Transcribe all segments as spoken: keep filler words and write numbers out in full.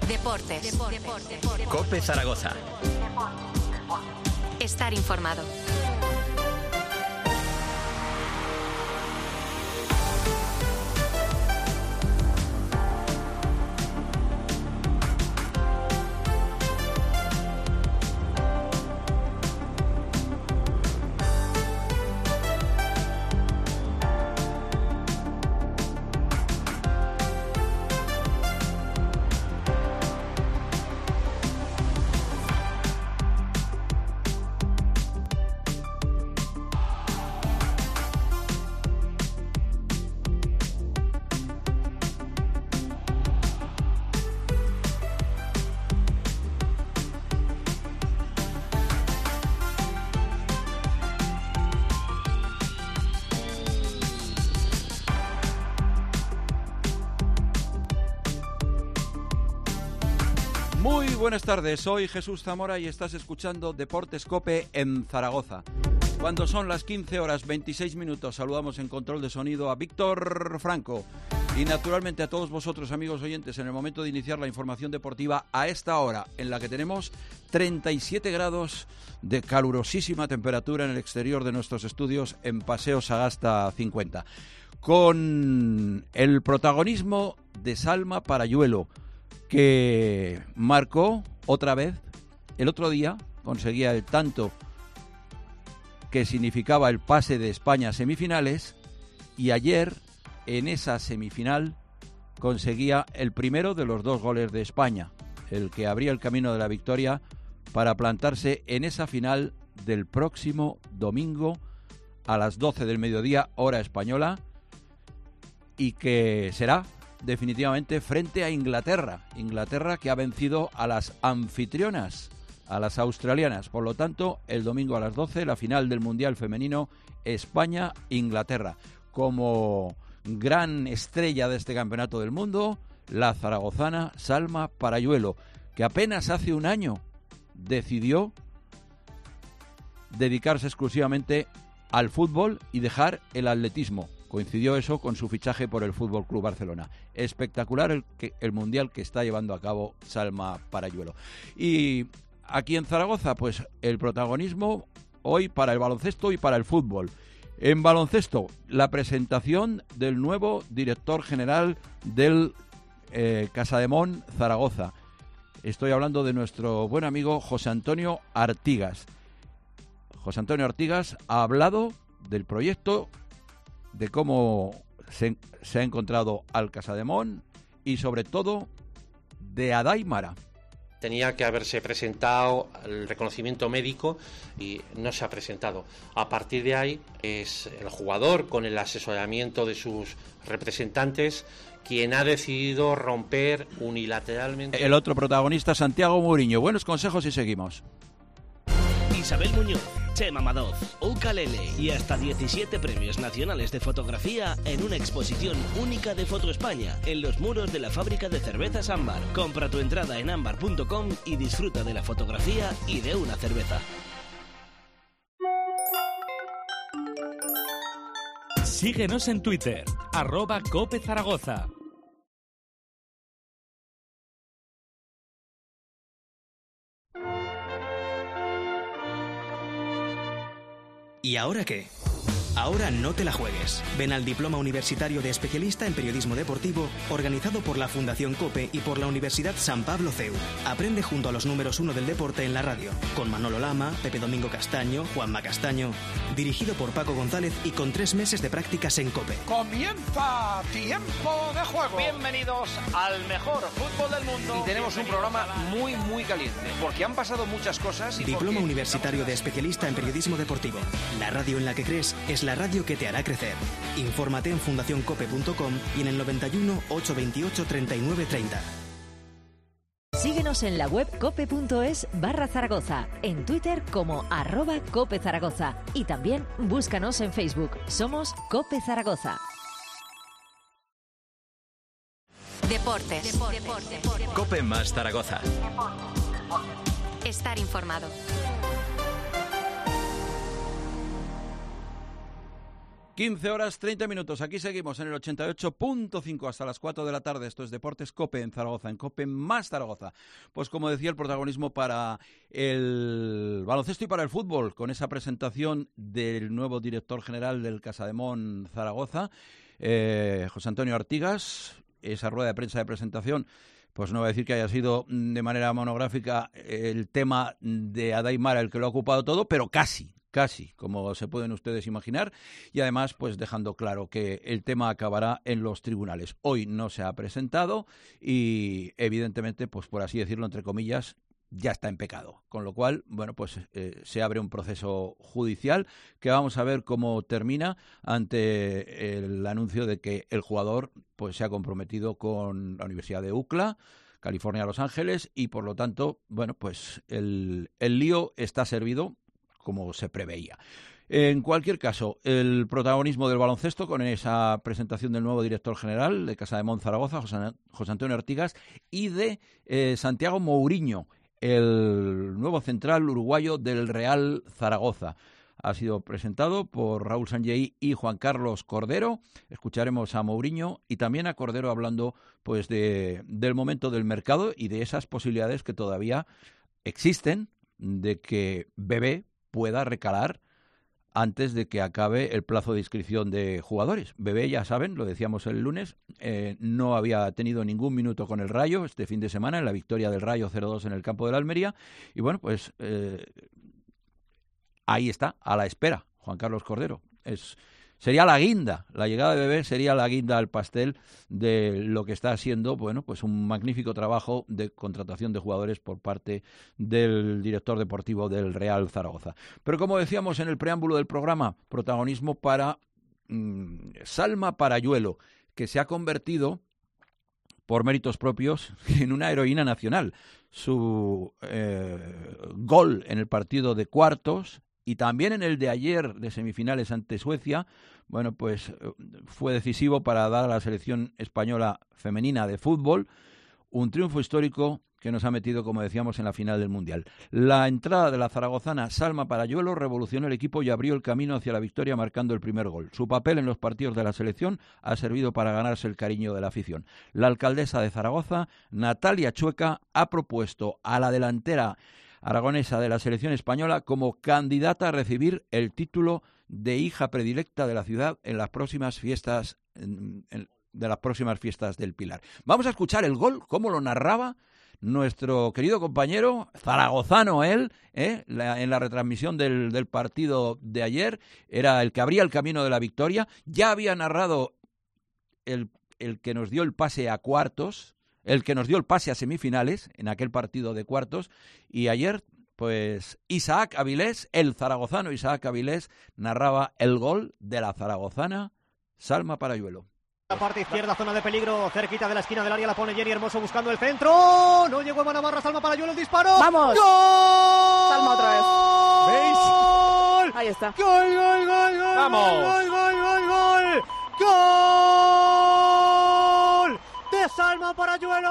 Deportes. Deportes. Deportes. COPE Zaragoza. Estar informado. Muy buenas tardes, soy Jesús Zamora y estás escuchando Deportes COPE en Zaragoza. Cuando son las quince horas veintiséis minutos, saludamos en control de sonido a Víctor Franco y naturalmente a todos vosotros, amigos oyentes, en el momento de iniciar la información deportiva a esta hora, en la que tenemos treinta y siete grados de calurosísima temperatura en el exterior de nuestros estudios en Paseo Sagasta cincuenta, con el protagonismo de Salma Parayuelo, que marcó otra vez. El otro día conseguía el tanto que significaba el pase de España a semifinales, y ayer en esa semifinal conseguía el primero de los dos goles de España, el que abría el camino de la victoria para plantarse en esa final del próximo domingo a las doce del mediodía, hora española, y que será definitivamente frente a Inglaterra, Inglaterra que ha vencido a las anfitrionas, a las australianas. Por lo tanto, el domingo a las doce, la final del Mundial Femenino, España-Inglaterra. Como gran estrella de este campeonato del mundo, la zaragozana Salma Parayuelo, que apenas hace un año decidió dedicarse exclusivamente al fútbol y dejar el atletismo. Coincidió eso con su fichaje por el Fútbol Club Barcelona. Espectacular el, que, el mundial que está llevando a cabo Salma Parayuelo. Y aquí en Zaragoza, pues el protagonismo hoy para el baloncesto y para el fútbol. En baloncesto, la presentación del nuevo director general del eh, Casademón Zaragoza. Estoy hablando de nuestro buen amigo José Antonio Artigas. José Antonio Artigas ha hablado del proyecto, de cómo se, se ha encontrado al Casademón y sobre todo de Adaimara. Tenía que haberse presentado el reconocimiento médico y no se ha presentado. A partir de ahí es el jugador, con el asesoramiento de sus representantes, quien ha decidido romper unilateralmente. El otro protagonista, Santiago Muriño. Buenos consejos y seguimos. Isabel Muñoz, Chema Madoz, Ukalele y hasta diecisiete premios nacionales de fotografía en una exposición única de Foto España en los muros de la fábrica de cervezas Ámbar. Compra tu entrada en ámbar punto com y disfruta de la fotografía y de una cerveza. Síguenos en Twitter, arroba Cope Zaragoza. ¿Y ahora qué? Ahora no te la juegues. Ven al Diploma Universitario de Especialista en Periodismo Deportivo, organizado por la Fundación COPE y por la Universidad San Pablo C E U. Aprende junto a los números uno del deporte en la radio, con Manolo Lama, Pepe Domingo Castaño, Juanma Castaño. Dirigido por Paco González y con tres meses de prácticas en COPE. ¡Comienza Tiempo de Juego! Bienvenidos al mejor fútbol del mundo. Y tenemos un programa muy, muy caliente, porque han pasado muchas cosas. Y Diploma porque... Universitario de Especialista en Periodismo Deportivo. La radio en la que crees es la radio que te hará crecer. Infórmate en fundación cope punto com y en el noventa y uno, ochocientos veintiocho, treinta y nueve treinta. Síguenos en la web cope.es barra Zaragoza, en Twitter como arroba Cope Zaragoza y también búscanos en Facebook. Somos Cope Zaragoza. Deportes. Deportes. Deportes. Cope más Zaragoza. Estar informado. quince horas treinta minutos, aquí seguimos en el ochenta y ocho punto cinco hasta las cuatro de la tarde. Esto es Deportes COPE en Zaragoza, en COPE más Zaragoza. Pues como decía, el protagonismo para el baloncesto y para el fútbol, con esa presentación del nuevo director general del Casademón Zaragoza, eh, José Antonio Artigas. Esa rueda de prensa de presentación, pues no voy a decir que haya sido de manera monográfica el tema de Adaimara el que lo ha ocupado todo, pero casi. Casi, como se pueden ustedes imaginar, y además pues dejando claro que el tema acabará en los tribunales. Hoy no se ha presentado y evidentemente, pues por así decirlo, entre comillas, ya está en pecado. Con lo cual, bueno, pues eh, se abre un proceso judicial que vamos a ver cómo termina ante el anuncio de que el jugador pues se ha comprometido con la Universidad de U C L A, California, Los Ángeles, y por lo tanto, bueno, pues el, el lío está servido como se preveía. En cualquier caso, el protagonismo del baloncesto con esa presentación del nuevo director general de Casademón Zaragoza, José, José Antonio Artigas, y de eh, Santiago Mouriño, el nuevo central uruguayo del Real Zaragoza. Ha sido presentado por Raúl Sanjei y Juan Carlos Cordero. Escucharemos a Mouriño y también a Cordero hablando pues de, del momento del mercado y de esas posibilidades que todavía existen de que Bebé pueda recalar antes de que acabe el plazo de inscripción de jugadores. Bebé, ya saben, lo decíamos el lunes, eh, no había tenido ningún minuto con el Rayo este fin de semana en la victoria del Rayo cero dos en el campo de la Almería. Y bueno, pues eh, ahí está, a la espera, Juan Carlos Cordero. Es... Sería la guinda, la llegada de Bebé sería la guinda al pastel de lo que está siendo, bueno, pues un magnífico trabajo de contratación de jugadores por parte del director deportivo del Real Zaragoza. Pero como decíamos en el preámbulo del programa, protagonismo para mmm, Salma Parayuelo, que se ha convertido, por méritos propios, en una heroína nacional. Su eh, gol en el partido de cuartos y también en el de ayer de semifinales ante Suecia, bueno, pues fue decisivo para dar a la selección española femenina de fútbol un triunfo histórico que nos ha metido, como decíamos, en la final del Mundial. La entrada de la zaragozana Salma Parayuelo revolucionó el equipo y abrió el camino hacia la victoria marcando el primer gol. Su papel en los partidos de la selección ha servido para ganarse el cariño de la afición. La alcaldesa de Zaragoza, Natalia Chueca, ha propuesto a la delantera aragonesa de la selección española como candidata a recibir el título de hija predilecta de la ciudad en las próximas fiestas en, en, de las próximas fiestas del Pilar. Vamos a escuchar el gol, cómo lo narraba nuestro querido compañero zaragozano, él, ¿eh? la, en la retransmisión del, del partido de ayer, era el que abría el camino de la victoria. Ya había narrado el, el que nos dio el pase a cuartos, el que nos dio el pase a semifinales en aquel partido de cuartos, y ayer, pues, Isaac Avilés, el zaragozano Isaac Avilés, narraba el gol de la zaragozana Salma Parayuelo. La parte izquierda, zona de peligro, cerquita de la esquina del área, la pone Jenny Hermoso buscando el centro. No llegó a Navarra, Salma Parayuelo, el disparo. ¡Vamos! ¡Gol! Salma otra vez. ¿Veis? ¡Gol! Ahí está. ¡Gol, gol, gol, gol! ¡Vamos! ¡Gol, gol, gol, gol! ¡Gol! ¡De Salma Parayuelo!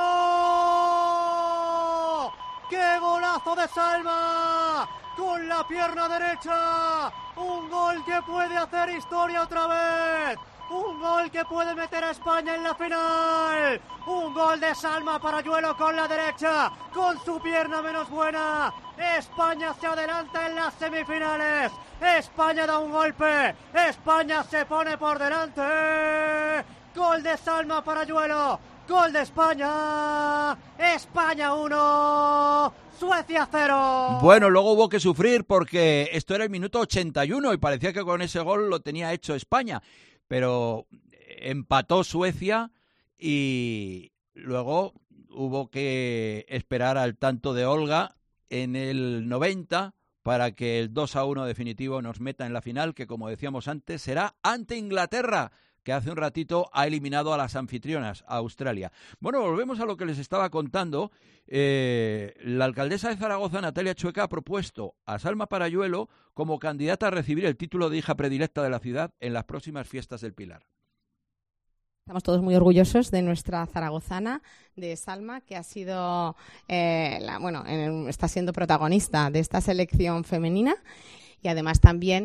¡Qué golazo de Salma! Con la pierna derecha. Un gol que puede hacer historia otra vez. Un gol que puede meter a España en la final. Un gol de Salma Parayuelo con la derecha, con su pierna menos buena. España se adelanta en las semifinales. España da un golpe. España se pone por delante. Gol de Salma Parayuelo. Gol de España. España uno. Suecia cero. Bueno, luego hubo que sufrir porque esto era el minuto ochenta y uno y parecía que con ese gol lo tenía hecho España. Pero empató Suecia y luego hubo que esperar al tanto de Olga en el noventa para que el dos a uno definitivo nos meta en la final, que como decíamos antes será ante Inglaterra, que hace un ratito ha eliminado a las anfitrionas, a Australia. Bueno, volvemos a lo que les estaba contando. Eh, la alcaldesa de Zaragoza, Natalia Chueca, ha propuesto a Salma Parayuelo como candidata a recibir el título de hija predilecta de la ciudad en las próximas fiestas del Pilar. Estamos todos muy orgullosos de nuestra zaragozana, de Salma, que ha sido, eh, la, bueno, en, está siendo protagonista de esta selección femenina y además también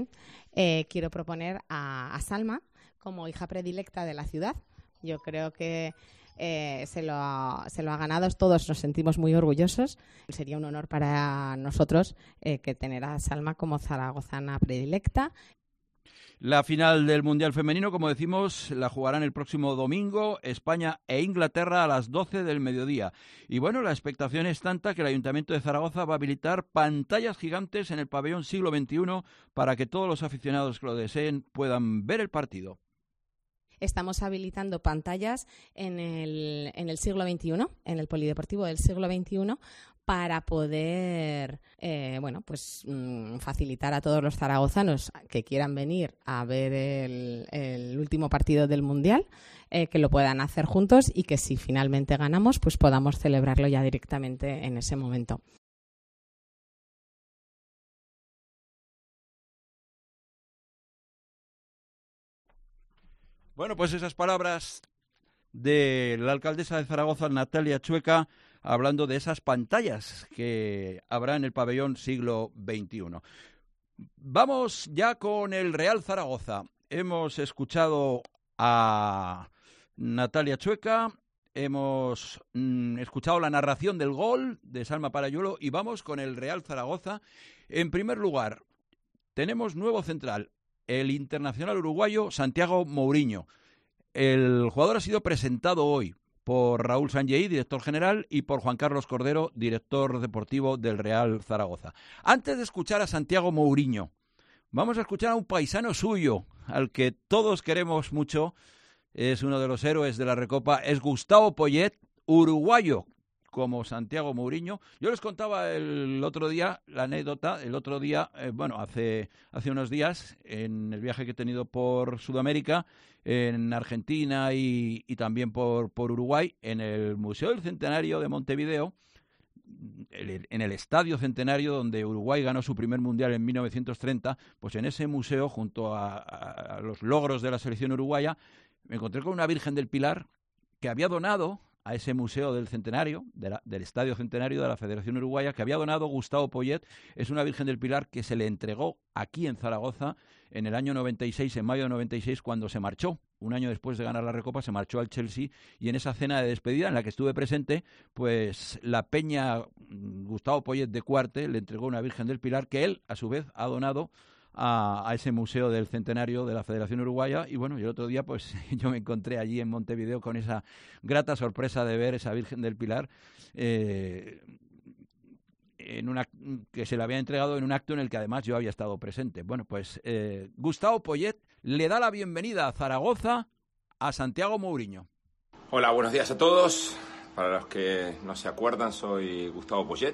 eh, quiero proponer a, a Salma como hija predilecta de la ciudad. Yo creo que eh, se, lo ha, se lo ha ganado, todos nos sentimos muy orgullosos. Sería un honor para nosotros eh, que tener a Salma como zaragozana predilecta. La final del Mundial Femenino, como decimos, la jugarán el próximo domingo España e Inglaterra a las doce del mediodía. Y bueno, la expectación es tanta que el Ayuntamiento de Zaragoza va a habilitar pantallas gigantes en el pabellón siglo veintiuno para que todos los aficionados que lo deseen puedan ver el partido. Estamos habilitando pantallas en el, en el siglo veintiuno, en el polideportivo del siglo veintiuno, para poder eh, bueno, pues mmm, facilitar a todos los zaragozanos que quieran venir a ver el, el último partido del Mundial, eh, que lo puedan hacer juntos y que si finalmente ganamos, pues podamos celebrarlo ya directamente en ese momento. Bueno, pues esas palabras de la alcaldesa de Zaragoza, Natalia Chueca, hablando de esas pantallas que habrá en el pabellón siglo veintiuno. Vamos ya con el Real Zaragoza. Hemos escuchado a Natalia Chueca, hemos mm, escuchado la narración del gol de Salma Parayuelo y vamos con el Real Zaragoza. En primer lugar, tenemos nuevo central, el internacional uruguayo Santiago Mourinho. El jugador ha sido presentado hoy por Raúl Sanjei, director general, y por Juan Carlos Cordero, director deportivo del Real Zaragoza. Antes de escuchar a Santiago Mourinho, vamos a escuchar a un paisano suyo, al que todos queremos mucho, es uno de los héroes de la Recopa, es Gustavo Poyet, uruguayo, como Santiago Mourinho. Yo les contaba el otro día la anécdota, el otro día, eh, bueno, hace, hace unos días, en el viaje que he tenido por Sudamérica, en Argentina y, y también por, por Uruguay, en el Museo del Centenario de Montevideo, el, en el Estadio Centenario donde Uruguay ganó su primer mundial en mil novecientos treinta, pues en ese museo, junto a, a, a los logros de la selección uruguaya, me encontré con una Virgen del Pilar que había donado a ese museo del Centenario, de la, del Estadio Centenario de la Federación Uruguaya, que había donado Gustavo Poyet. Es una Virgen del Pilar que se le entregó aquí en Zaragoza en el año noventa y seis, en mayo de noventa y seis, cuando se marchó. Un año después de ganar la Recopa se marchó al Chelsea, y en esa cena de despedida en la que estuve presente, pues la Peña Gustavo Poyet de Cuarte le entregó una Virgen del Pilar que él, a su vez, ha donado A, a ese museo del Centenario de la Federación Uruguaya. Y bueno, y el otro día pues yo me encontré allí en Montevideo con esa grata sorpresa de ver esa Virgen del Pilar eh, en una, que se le había entregado en un acto en el que además yo había estado presente. Bueno, pues eh, Gustavo Poyet le da la bienvenida a Zaragoza a Santiago Mourinho. Hola, buenos días a todos. Para los que no se acuerdan, soy Gustavo Poyet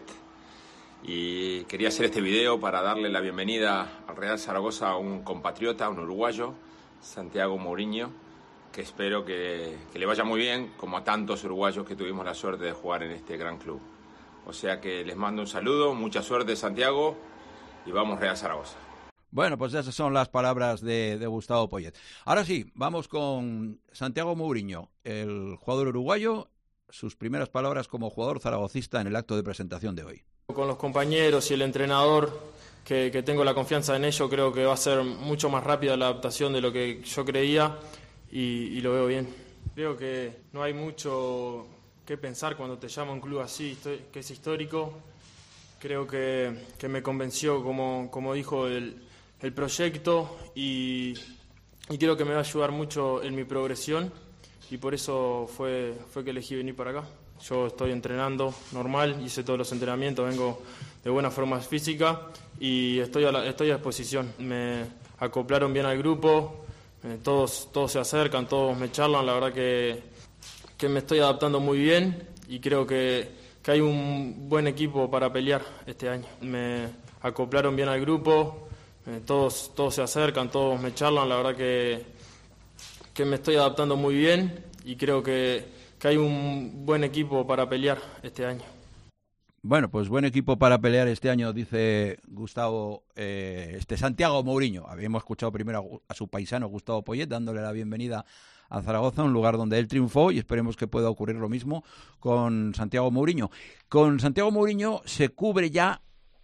y quería hacer este video para darle la bienvenida al Real Zaragoza a un compatriota, un uruguayo, Santiago Mourinho, que espero que, que le vaya muy bien, como a tantos uruguayos que tuvimos la suerte de jugar en este gran club. O sea que les mando un saludo, mucha suerte, Santiago, y vamos Real Zaragoza. Bueno, pues esas son las palabras de, de Gustavo Poyet. Ahora sí, vamos con Santiago Mourinho, el jugador uruguayo, sus primeras palabras como jugador zaragocista en el acto de presentación de hoy. Con los compañeros y el entrenador, que, que tengo la confianza en ello, creo que va a ser mucho más rápida la adaptación de lo que yo creía y, y lo veo bien. Creo que no hay mucho que pensar cuando te llama un club así, que es histórico. Creo que, que me convenció, como, como dijo, el, el proyecto y, y creo que me va a ayudar mucho en mi progresión y por eso fue, fue que elegí venir para acá. Yo estoy entrenando normal, hice todos los entrenamientos, vengo de buena forma física y estoy a, la, estoy a disposición. Me acoplaron bien al grupo, eh, todos, todos se acercan, todos me charlan, la verdad que, que me estoy adaptando muy bien y creo que, que hay un buen equipo para pelear este año. Me acoplaron bien al grupo, eh, todos, todos se acercan, todos me charlan, la verdad que, que me estoy adaptando muy bien y creo que que hay un buen equipo para pelear este año. Bueno, pues buen equipo para pelear este año, dice Gustavo, eh, este Santiago Mourinho. Habíamos escuchado primero a, a su paisano Gustavo Poyet dándole la bienvenida a Zaragoza, un lugar donde él triunfó, y esperemos que pueda ocurrir lo mismo con Santiago Mourinho. Con Santiago Mourinho se cubre ya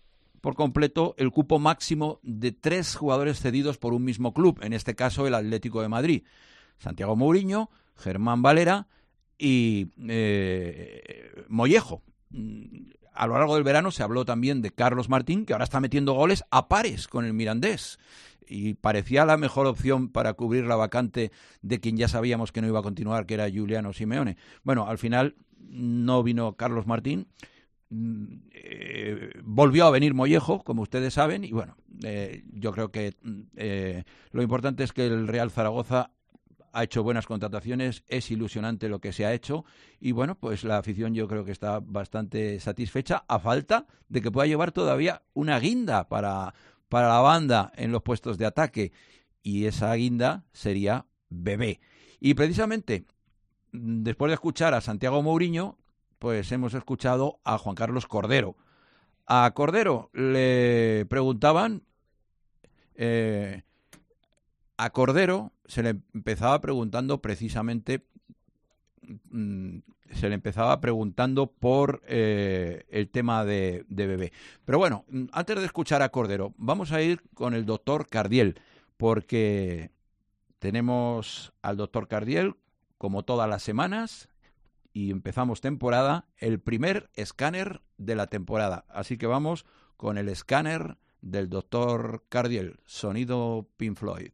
por completo el cupo máximo de tres jugadores cedidos por un mismo club, en este caso el Atlético de Madrid. Santiago Mourinho, Germán Valera y eh, Mollejo. A lo largo del verano se habló también de Carlos Martín, que ahora está metiendo goles a pares con el Mirandés. Y parecía la mejor opción para cubrir la vacante de quien ya sabíamos que no iba a continuar, que era Giuliano Simeone. Bueno, al final no vino Carlos Martín. Eh, volvió a venir Mollejo, como ustedes saben, y bueno, eh, yo creo que eh, lo importante es que el Real Zaragoza ha hecho buenas contrataciones, es ilusionante lo que se ha hecho y bueno, pues la afición yo creo que está bastante satisfecha, a falta de que pueda llevar todavía una guinda para, para la banda en los puestos de ataque, y esa guinda sería Bebé. Y precisamente después de escuchar a Santiago Mourinho, pues hemos escuchado a Juan Carlos Cordero. A Cordero le preguntaban, eh, a Cordero se le empezaba preguntando precisamente, mmm, se le empezaba preguntando por eh, el tema de, de Bebé. Pero bueno, antes de escuchar a Cordero, vamos a ir con el doctor Cardiel, porque tenemos al doctor Cardiel, como todas las semanas, y empezamos temporada, el primer escáner de la temporada. Así que vamos con el escáner del doctor Cardiel, sonido Pink Floyd.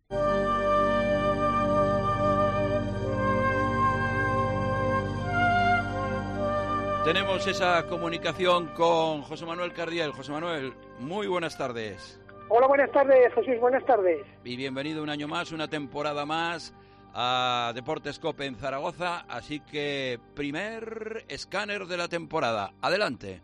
Tenemos esa comunicación con José Manuel Cardiel. José Manuel, muy buenas tardes. Hola, buenas tardes, Jesús, buenas tardes. Y bienvenido un año más, una temporada más a Deportes Cope en Zaragoza. Así que, primer escáner de la temporada. Adelante.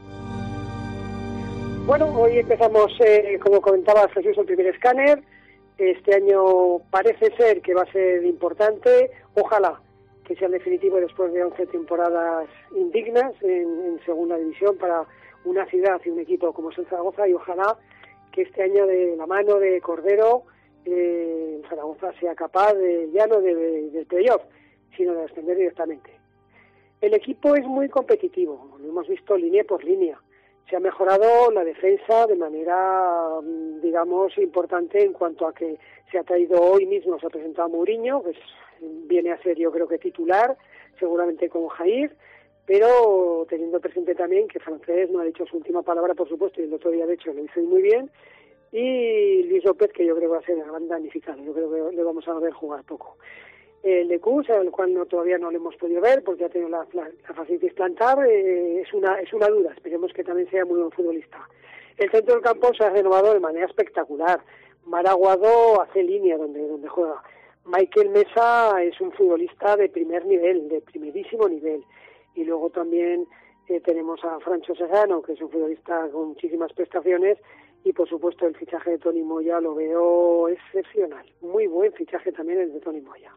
Bueno, hoy empezamos, eh, como comentaba Jesús, el primer escáner. Este año parece ser que va a ser importante. Ojalá que sea el definitivo después de once temporadas indignas en, en segunda división para una ciudad y un equipo como es el Zaragoza, y ojalá que este año, de la mano de Cordero, eh, Zaragoza sea capaz de, ya no de, de, del playoff, sino de ascender directamente. El equipo es muy competitivo, lo hemos visto línea por línea. Se ha mejorado la defensa de manera, digamos, importante en cuanto a que se ha traído hoy mismo, se ha presentado Mourinho, que es, viene a ser yo creo que titular, seguramente con Jair, pero teniendo presente también que Francés no ha dicho su última palabra, por supuesto, y el otro día de hecho lo hizo muy bien, y Luis López, que yo creo que va a ser el gran damnificado, yo creo que le vamos a ver jugar poco. El de Cus, al cual no, todavía no lo hemos podido ver porque ha tenido la, la, la facilitis plantar, eh, es una es una duda, esperemos que también sea muy buen futbolista. El centro del campo se ha renovado de manera espectacular. Maraguado hace línea donde donde juega. Michael Mesa es un futbolista de primer nivel, de primerísimo nivel. Y luego también eh, tenemos a Francho Serrano, que es un futbolista con muchísimas prestaciones, y por supuesto el fichaje de Toni Moya lo veo excepcional. Muy buen fichaje también el de Toni Moya.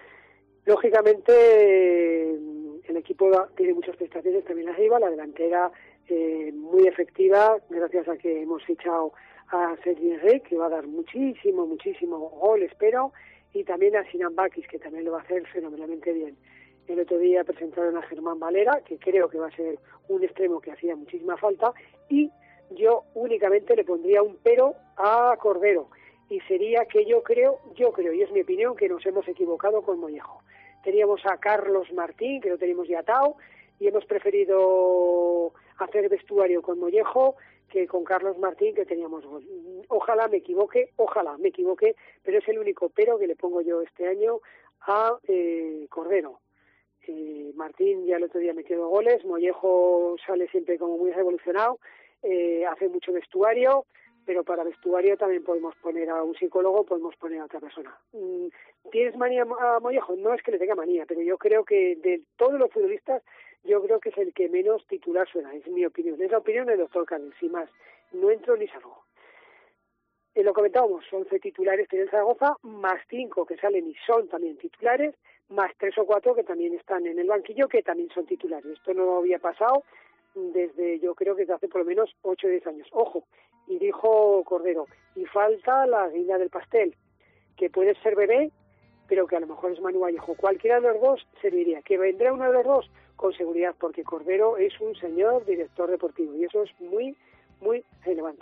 Lógicamente, el equipo tiene muchas prestaciones también arriba, la delantera eh, muy efectiva, gracias a que hemos fichado a Sergi Rey, que va a dar muchísimo, muchísimo gol, espero, y también a Sinan Bakis, que también lo va a hacer fenomenalmente bien. El otro día presentaron a Germán Valera, que creo que va a ser un extremo que hacía muchísima falta, y yo únicamente le pondría un pero a Cordero, y sería que yo creo, yo creo, y es mi opinión, que nos hemos equivocado con Mollejo. Teníamos a Carlos Martín, que lo teníamos ya atado, y hemos preferido hacer vestuario con Mollejo que con Carlos Martín, que teníamos gol. Ojalá me equivoque, ojalá me equivoque, pero es el único pero que le pongo yo este año a eh, Cordero. Eh, Martín ya el otro día metió dos goles, Mollejo sale siempre como muy revolucionado, eh, hace mucho vestuario, pero para vestuario también podemos poner a un psicólogo, podemos poner a otra persona. ¿Tienes manía a Mollejo? No es que le tenga manía, pero yo creo que de todos los futbolistas, yo creo que es el que menos titular suena, es mi opinión. Es la opinión del doctor Carlos, sin más. No entro ni salgo. Eh, lo comentábamos, once titulares tiene el Zaragoza, más cinco que salen y son también titulares, más tres o cuatro que también están en el banquillo, que también son titulares. Esto no había pasado desde, yo creo que desde hace por lo menos ocho o diez años. Ojo, y dijo Cordero, y falta la guinda del pastel, que puede ser Bebé, pero que a lo mejor es Manu Vallejo. Cualquiera de los dos serviría. Que vendrá uno de los dos, con seguridad, porque Cordero es un señor director deportivo, y eso es muy, muy relevante.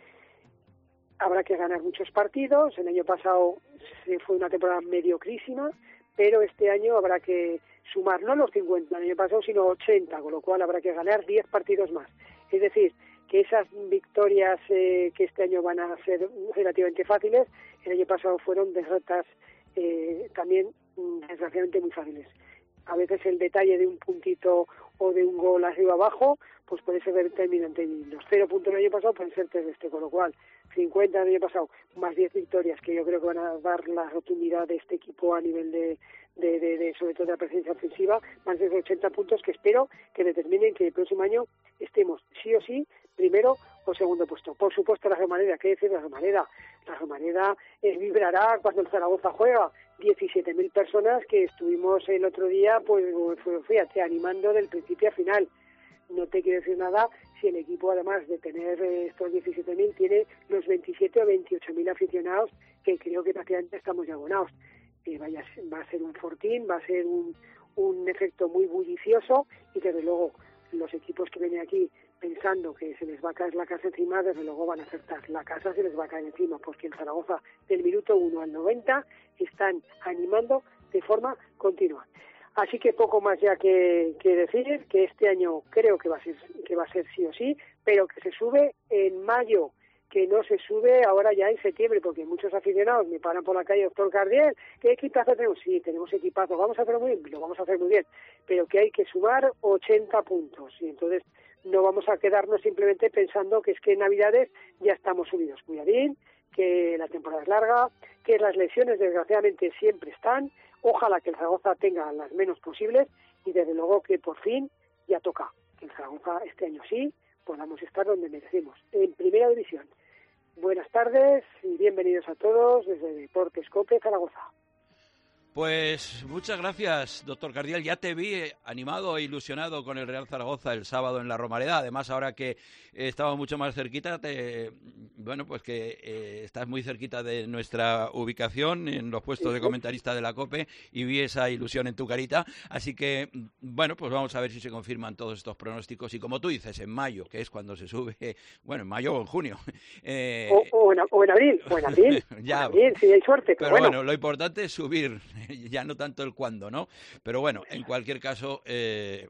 Habrá que ganar muchos partidos. El año pasado fue una temporada mediocrísima, pero este año habrá que sumar no los cincuenta el año pasado, sino ochenta, con lo cual habrá que ganar diez partidos más. Es decir, que esas victorias eh, que este año van a ser relativamente fáciles, el año pasado fueron derrotas eh, también desgraciadamente muy fáciles. A veces el detalle de un puntito o de un gol arriba abajo pues puede ser determinante, y los cero puntos del año pasado pueden ser tres de este, con lo cual cincuenta del año pasado más diez victorias, que yo creo que van a dar la rotundidad de este equipo a nivel de, de, de, de sobre todo de la presencia ofensiva, más de ochenta puntos que espero que determinen que el próximo año estemos sí o sí primero o segundo puesto. Por supuesto la Romareda, ¿qué decir la Romareda? La Romareda eh, vibrará cuando el Zaragoza juega. diecisiete mil personas que estuvimos el otro día, pues fíjate, animando del principio a final. No te quiero decir nada si el equipo, además de tener eh, estos diecisiete mil, tiene los veintisiete o veintiocho mil aficionados, que creo que prácticamente estamos ya abonados. Eh, vaya, va a ser un fortín, va a ser un, un efecto muy bullicioso, y desde luego los equipos que vienen aquí pensando que se les va a caer la casa encima, desde luego van a acertar. La casa se les va a caer encima, porque en Zaragoza del minuto uno al noventa están animando de forma continua. Así que poco más ya que, que decir, que este año creo que va a ser que va a ser sí o sí, pero que se sube en mayo, que no se sube ahora ya en septiembre, porque muchos aficionados me paran por la calle, doctor Cardiel, ¿qué equipazo tenemos? Sí, tenemos equipazo, vamos a hacerlo muy bien, lo vamos a hacer muy bien, pero que hay que sumar ochenta puntos, y entonces no vamos a quedarnos simplemente pensando que es que en Navidades ya estamos subidos. Cuidadín, que la temporada es larga, que las lesiones desgraciadamente siempre están, ojalá que el Zaragoza tenga las menos posibles, y desde luego que por fin ya toca, que el Zaragoza este año sí podamos estar donde merecemos, en Primera División. Buenas tardes y bienvenidos a todos desde Deportes Cope Zaragoza. Pues muchas gracias, doctor Cardiel. Ya te vi animado e ilusionado con el Real Zaragoza el sábado en la Romareda. Además, ahora que eh, estaba mucho más cerquita, te, bueno, pues que eh, estás muy cerquita de nuestra ubicación en los puestos de comentarista de la COPE, y vi esa ilusión en tu carita. Así que, bueno, pues vamos a ver si se confirman todos estos pronósticos. Y como tú dices, en mayo, que es cuando se sube, bueno, en mayo o en junio. Eh, o, o, en, o en abril, o en abril, ya, en abril, si hay suerte. Pero, pero bueno. bueno, lo importante es subir. Ya no tanto el cuándo, ¿no? Pero bueno, en cualquier caso, eh,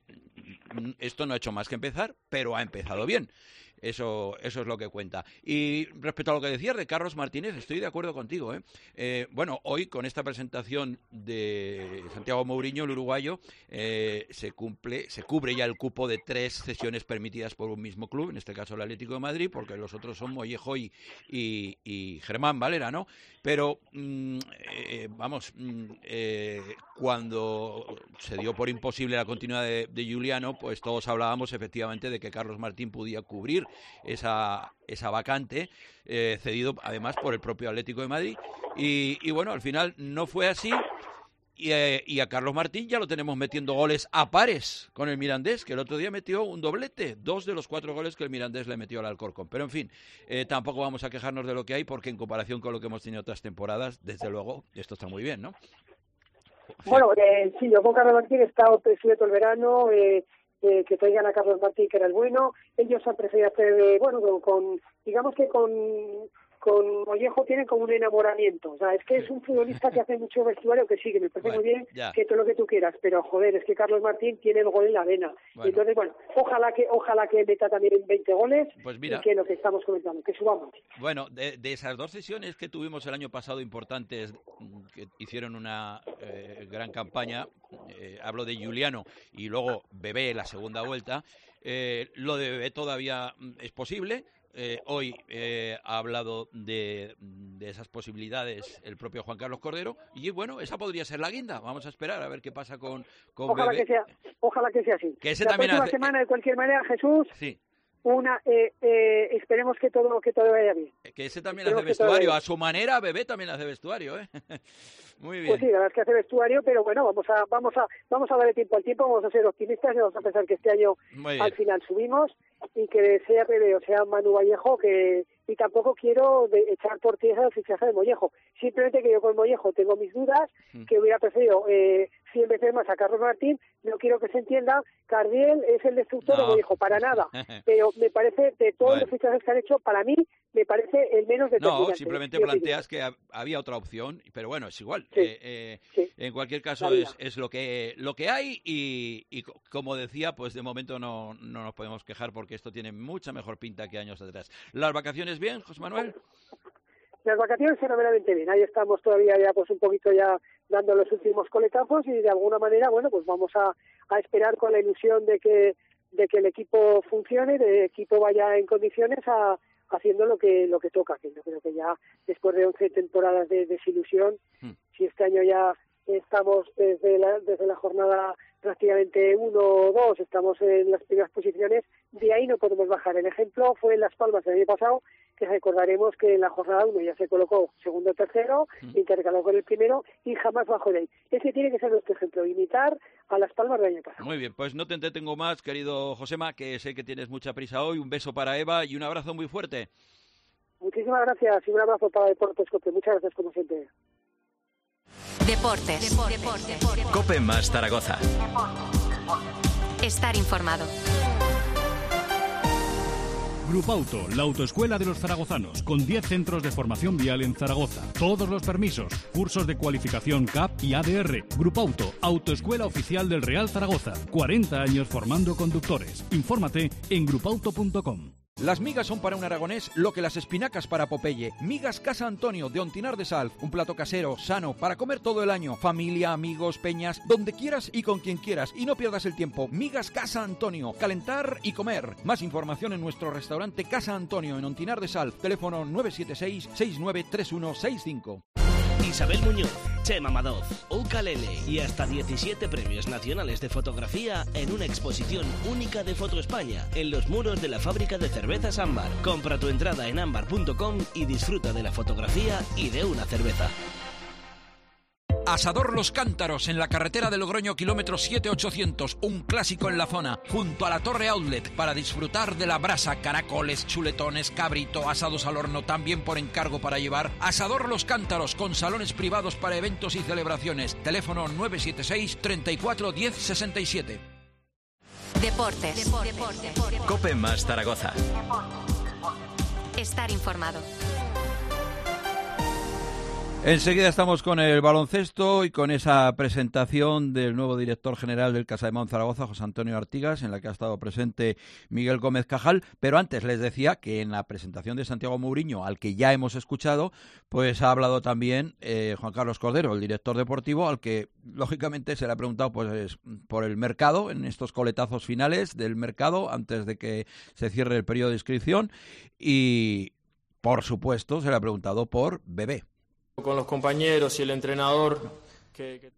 esto no ha hecho más que empezar, pero ha empezado bien. Eso, eso es lo que cuenta. Y respecto a lo que decías de Carlos Martínez, estoy de acuerdo contigo, ¿eh? Eh, bueno, hoy con esta presentación de Santiago Mourinho, el uruguayo, eh, se cumple, se cubre ya el cupo de tres cesiones permitidas por un mismo club, en este caso el Atlético de Madrid, porque los otros son Mollejo y, y, y Germán Valera, ¿no? Pero, mm, eh, vamos, mm, eh, cuando se dio por imposible la continuidad de, de Giuliano, pues todos hablábamos efectivamente de que Carlos Martín podía cubrir esa, esa vacante, eh, cedido además por el propio Atlético de Madrid, y, y bueno, al final no fue así, y, eh, y a Carlos Martín ya lo tenemos metiendo goles a pares con el Mirandés, que el otro día metió un doblete, dos de los cuatro goles que el Mirandés le metió al Alcorcón. Pero en fin, eh, tampoco vamos a quejarnos de lo que hay, porque en comparación con lo que hemos tenido otras temporadas, desde luego, esto está muy bien, ¿no? Bueno, eh, sí, yo con Carlos Martín he estado presidente todo el verano, eh, Eh, que traigan a Carlos Martín, que era el bueno. Ellos han preferido hacer, eh, bueno, con, con, digamos que con, con Mollejo tienen como un enamoramiento. O sea, es que es un futbolista que hace mucho vestuario, que sí, que me parece bueno, muy bien, ya. Que todo lo que tú quieras, pero joder, es que Carlos Martín tiene el gol en la vena. Bueno. Entonces, bueno, ojalá que ojalá que meta también veinte goles, pues mira, y que lo que estamos comentando, que subamos. Bueno, de, de esas dos sesiones que tuvimos el año pasado importantes, que hicieron una eh, gran campaña, eh, hablo de Giuliano y luego Bebé la segunda vuelta, eh, lo de Bebé todavía es posible. Eh, hoy eh, ha hablado de, de esas posibilidades el propio Juan Carlos Cordero, y bueno, esa podría ser la guinda. Vamos a esperar a ver qué pasa con, con ojalá Bebé. Que sea, ojalá que sea así. Que ese la también próxima hace... semana, de cualquier manera, Jesús, sí. una eh, eh, esperemos que todo que todo vaya bien. Que ese también esperemos hace vestuario, a su manera. Bebé también hace vestuario, ¿eh? Muy bien. Pues sí, la verdad es que hace vestuario, pero bueno, vamos a vamos a vamos a darle tiempo al tiempo, vamos a ser optimistas y vamos a pensar que este año al final subimos, y que sea Bebé o sea Manu Vallejo, que y tampoco quiero de echar por tierra el fichaje de Mollejo, simplemente que yo con Mollejo tengo mis dudas, mm. que hubiera preferido eh, cien veces más a Carlos Martín. No quiero que se entienda, Cardiel es el destructor No. de Boijo, para nada. Pero me parece, de todos Bueno. los fichajes que han hecho, para mí, me parece el menos determinante. No, simplemente mi opinión. planteas que ha- había otra opción, pero bueno, es igual. Sí, Eh, eh, sí. En cualquier caso La vida. es, es lo que lo que hay y, y co- como decía, pues de momento no, no nos podemos quejar porque esto tiene mucha mejor pinta que años atrás. ¿Las vacaciones bien, José Manuel? Las vacaciones fenomenalmente bien. Ahí estamos todavía ya pues un poquito ya dando los últimos coletazos y de alguna manera, bueno, pues vamos a, a esperar con la ilusión de que de que el equipo funcione, de que el equipo vaya en condiciones a haciendo lo que lo que toca, que yo creo que ya después de once temporadas de desilusión, Hmm. si este año ya estamos desde la, desde la jornada prácticamente uno o dos, estamos en las primeras posiciones, de ahí no podemos bajar. El ejemplo fue en Las Palmas del año pasado, que recordaremos que en la jornada uno ya se colocó segundo o tercero, Mm. intercaló con el primero y jamás bajó de ahí. Ese tiene que ser nuestro ejemplo, imitar a Las Palmas del año pasado. Muy bien, pues no te entretengo más, querido Josema, que sé que tienes mucha prisa hoy. Un beso para Eva y un abrazo muy fuerte. Muchísimas gracias y un abrazo para Deportes Cope. Muchas gracias como siempre. Deportes. Deportes. Cope más Zaragoza. Estar informado. Grupo Auto, la autoescuela de los zaragozanos, con diez centros de formación vial en Zaragoza. Todos los permisos, cursos de cualificación C A P y A D R. Grupo Auto, autoescuela oficial del Real Zaragoza. cuarenta años formando conductores. Infórmate en grupauto punto com. Las migas son para un aragonés lo que las espinacas para Popeye. Migas Casa Antonio de Ontinar de Salv. Un plato casero, sano, para comer todo el año. Familia, amigos, peñas, donde quieras y con quien quieras. Y no pierdas el tiempo. Migas Casa Antonio. Calentar y comer. Más información en nuestro restaurante Casa Antonio en Ontinar de Salv. Teléfono nueve siete seis, seis nueve tres uno seis cinco. Isabel Muñoz, Chema Madoz, Ukalele y hasta diecisiete premios nacionales de fotografía en una exposición única de Foto España en los muros de la fábrica de cervezas Ámbar. Compra tu entrada en ámbar punto com y disfruta de la fotografía y de una cerveza. Asador Los Cántaros en la carretera de Logroño, kilómetro siete ochocientos, un clásico en la zona, junto a la Torre Outlet, para disfrutar de la brasa, caracoles, chuletones, cabrito, asados al horno, también por encargo para llevar. Asador Los Cántaros, con salones privados para eventos y celebraciones. Teléfono nueve siete seis, treinta y cuatro, diez sesenta y siete. Deportes. Deportes. Cope más Zaragoza. Estar informado. Enseguida estamos con el baloncesto y con esa presentación del nuevo director general del CaixaBank Zaragoza, José Antonio Artigas, en la que ha estado presente Miguel Gómez Cajal. Pero antes les decía que en la presentación de Santiago Mouriño, al que ya hemos escuchado, pues ha hablado también eh, Juan Carlos Cordero, el director deportivo, al que lógicamente se le ha preguntado pues por el mercado, en estos coletazos finales del mercado, antes de que se cierre el periodo de inscripción. Y, por supuesto, se le ha preguntado por Bebé. Con los compañeros y el entrenador que, que...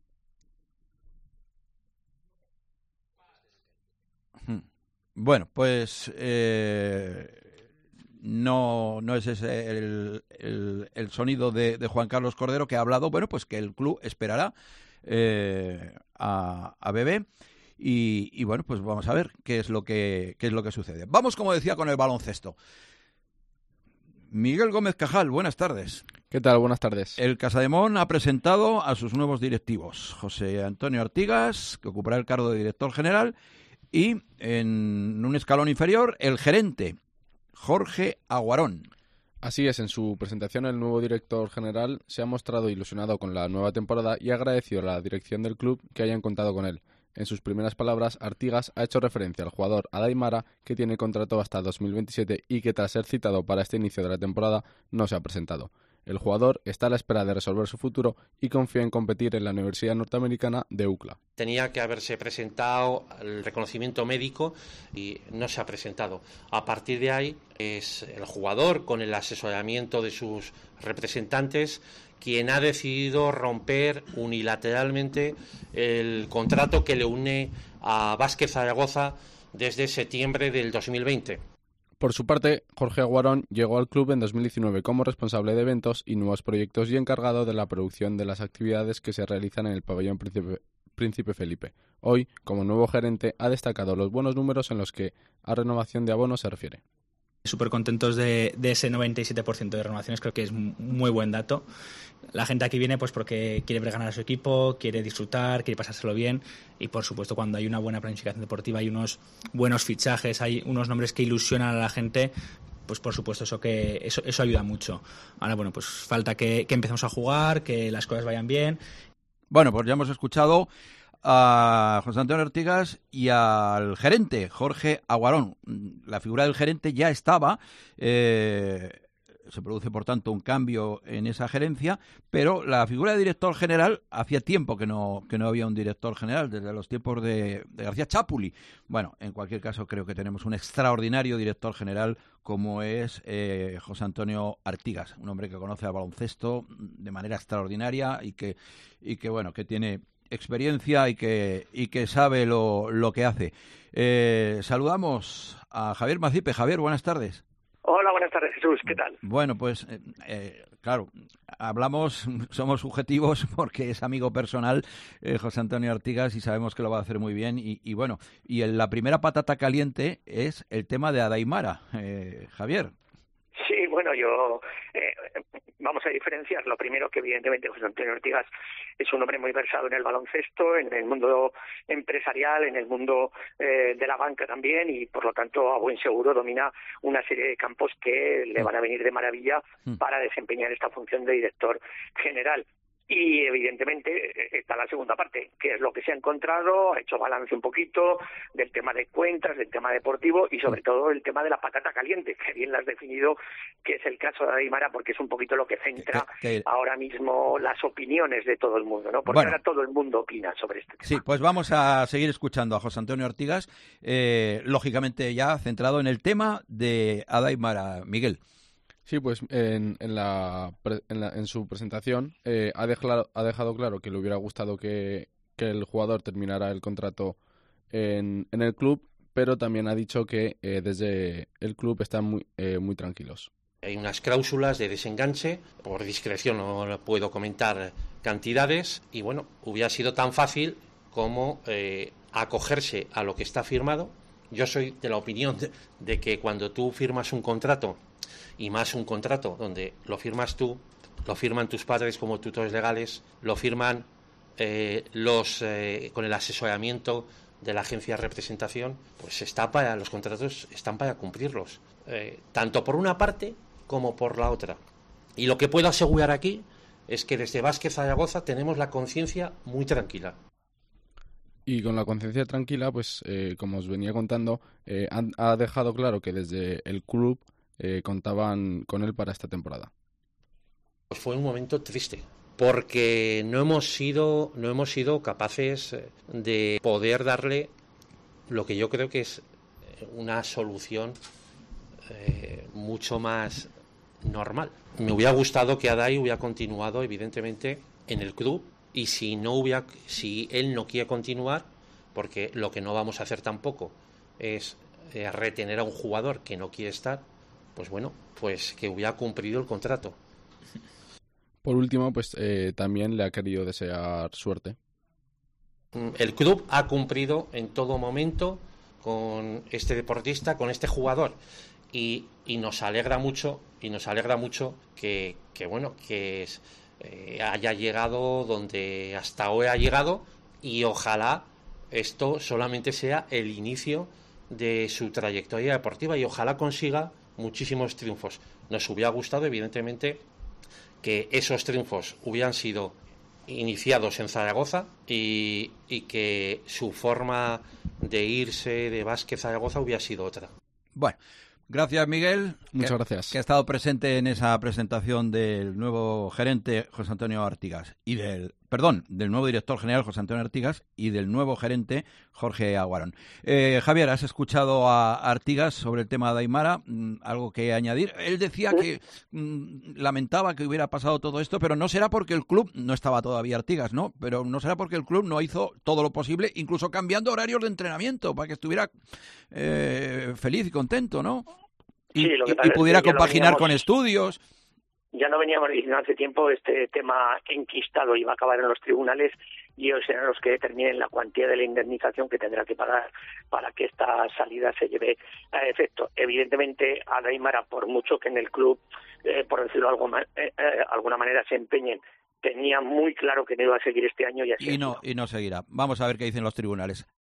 Bueno, pues eh, no, no es ese el, el, el sonido de, de Juan Carlos Cordero, que ha hablado, bueno, pues que el club esperará eh, a, a Bebé y, y bueno, pues vamos a ver qué es lo que qué es lo que sucede. Vamos, como decía, con el baloncesto. Miguel Gómez Cajal, buenas tardes. ¿Qué tal? Buenas tardes. El Casademón ha presentado a sus nuevos directivos. José Antonio Artigas, que ocupará el cargo de director general, y en un escalón inferior, el gerente, Jorge Aguarón. Así es, en su presentación el nuevo director general se ha mostrado ilusionado con la nueva temporada y ha agradecido a la dirección del club que hayan contado con él. En sus primeras palabras, Artigas ha hecho referencia al jugador Adaimara, que tiene contrato hasta dos mil veintisiete y que tras ser citado para este inicio de la temporada no se ha presentado. El jugador está a la espera de resolver su futuro y confía en competir en la Universidad Norteamericana de U C L A. Tenía que haberse presentado el reconocimiento médico y no se ha presentado. A partir de ahí es el jugador, con el asesoramiento de sus representantes, quien ha decidido romper unilateralmente el contrato que le une a Vázquez Zaragoza desde septiembre del dos mil veinte. Por su parte, Jorge Aguarón llegó al club en dos mil diecinueve como responsable de eventos y nuevos proyectos y encargado de la producción de las actividades que se realizan en el pabellón Príncipe, Príncipe Felipe. Hoy, como nuevo gerente, ha destacado los buenos números en los que a renovación de abonos se refiere. Súper contentos de, de ese noventa y siete por ciento de renovaciones, creo que es un muy buen dato. La gente aquí viene pues porque quiere ver ganar a su equipo, quiere disfrutar, quiere pasárselo bien y por supuesto cuando hay una buena planificación deportiva, hay unos buenos fichajes, hay unos nombres que ilusionan a la gente, pues por supuesto eso que eso, eso ayuda mucho. Ahora bueno, pues falta que, que empecemos a jugar, que las cosas vayan bien. Bueno, pues ya hemos escuchado a José Antonio Artigas y al gerente, Jorge Aguarón. La figura del gerente ya estaba, eh, se produce por tanto un cambio en esa gerencia, pero la figura de director general, hacía tiempo que no, que no había un director general, desde los tiempos de, de García Chapuli. Bueno, en cualquier caso creo que tenemos un extraordinario director general como es eh, José Antonio Artigas, un hombre que conoce al baloncesto de manera extraordinaria y que, y que bueno, que tiene experiencia y que y que sabe lo, lo que hace. Eh, saludamos a Javier Macipe. Javier, buenas tardes. Hola, buenas tardes, Jesús. ¿Qué tal? Bueno, pues, eh, eh, claro, hablamos, somos subjetivos porque es amigo personal eh, José Antonio Artigas y sabemos que lo va a hacer muy bien. Y, y bueno, y en la primera patata caliente es el tema de Adaimara. Eh, Javier. Sí, bueno, yo eh, vamos a diferenciar. Lo primero que evidentemente José Antonio Artigas es un hombre muy versado en el baloncesto, en el mundo empresarial, en el mundo eh, de la banca también y por lo tanto a buen seguro domina una serie de campos que le van a venir de maravilla para desempeñar esta función de director general. Y evidentemente está la segunda parte, que es lo que se ha encontrado, ha hecho balance un poquito del tema de cuentas, del tema deportivo y sobre todo el tema de la patata caliente, que bien lo has definido, que es el caso de Adaimara, porque es un poquito lo que centra que, que... ahora mismo las opiniones de todo el mundo, ¿no? Porque bueno, ahora todo el mundo opina sobre este tema. Sí, pues vamos a seguir escuchando a José Antonio Artigas, eh, lógicamente ya centrado en el tema de Adaimara. Miguel. Sí, pues en, en, la, en, la, en su presentación eh, ha, dejado, ha dejado claro que le hubiera gustado que, que el jugador terminara el contrato en, en el club, pero también ha dicho que eh, desde el club están muy, eh, muy tranquilos. Hay unas cláusulas de desenganche, por discreción no puedo comentar cantidades, y bueno, hubiera sido tan fácil como eh, acogerse a lo que está firmado. Yo soy de la opinión de, de que cuando tú firmas un contrato, y más un contrato donde lo firmas tú, lo firman tus padres como tutores legales, lo firman eh, los eh, con el asesoramiento de la agencia de representación, pues está para los contratos están para cumplirlos, eh, tanto por una parte como por la otra. Y lo que puedo asegurar aquí es que desde Vázquez Zaragoza tenemos la conciencia muy tranquila. Y con la conciencia tranquila, pues eh, como os venía contando, eh, han, ha dejado claro que desde el club Eh, contaban con él para esta temporada. Pues fue un momento triste porque no hemos sido no hemos sido capaces de poder darle lo que yo creo que es una solución eh, mucho más normal. Me hubiera gustado que Adai hubiera continuado evidentemente en el club y si no hubiera si él no quiere continuar, porque lo que no vamos a hacer tampoco es eh, retener a un jugador que no quiere estar, pues bueno, pues que hubiera cumplido el contrato. Por último, pues eh, también le ha querido desear suerte. El club ha cumplido en todo momento con este deportista, con este jugador, y, y nos alegra mucho, y nos alegra mucho que, que bueno, que es, eh, haya llegado donde hasta hoy ha llegado, y ojalá esto solamente sea el inicio de su trayectoria deportiva y ojalá consiga muchísimos triunfos. Nos hubiera gustado, evidentemente, que esos triunfos hubieran sido iniciados en Zaragoza y, y que su forma de irse de Vázquez Zaragoza hubiera sido otra. Bueno, gracias Miguel. Muchas que, gracias. Que ha estado presente en esa presentación del nuevo gerente José Antonio Artigas y del, perdón, del nuevo director general José Antonio Artigas y del nuevo gerente Jorge Aguarón. Eh, Javier, has escuchado a Artigas sobre el tema de Adaimara, mm, algo que añadir. Él decía ¿Sí? que mm, lamentaba que hubiera pasado todo esto, pero no será porque el club, no estaba todavía Artigas, ¿no? Pero no será porque el club no hizo todo lo posible, incluso cambiando horarios de entrenamiento para que estuviera eh, feliz y contento, ¿no? Y, sí, lo que y, y pudiera compaginar veníamos... con estudios. ya no veníamos diciendo hace tiempo, este tema enquistado iba a acabar en los tribunales y ellos serán los que determinen la cuantía de la indemnización que tendrá que pagar para que esta salida se lleve a efecto. Evidentemente, a Aymara, por mucho que en el club, eh, por decirlo de alguna, eh, eh, alguna manera, se empeñen, tenía muy claro que no iba a seguir este año y así y no y no seguirá. Vamos a ver qué dicen los tribunales.